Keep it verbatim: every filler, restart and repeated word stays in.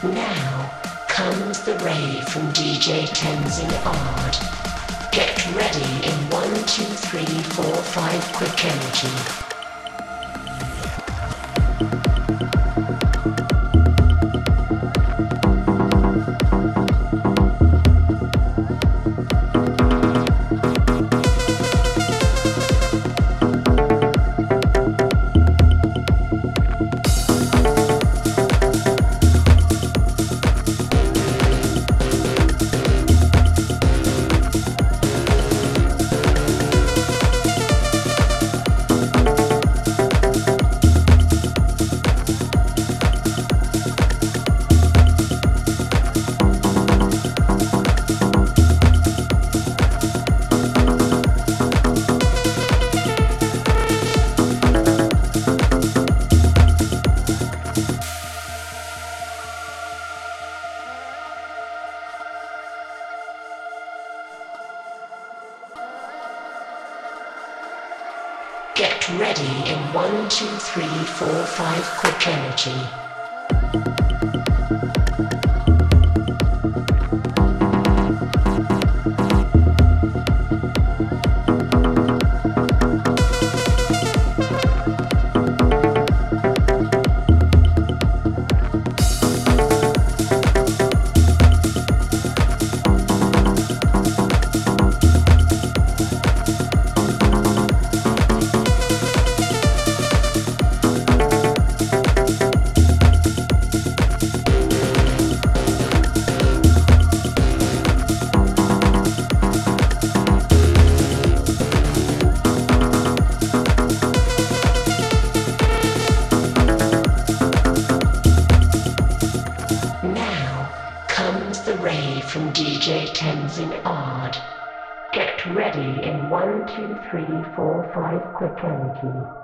Now comes the rave from D J Tenzin Odd. Get ready in one, two, three, four, five, quick energy. Get ready in one, two, three, four, five, quick energy. The rave from D J Tenzin Odd. Get ready in one, two, three, four, five, quick energy.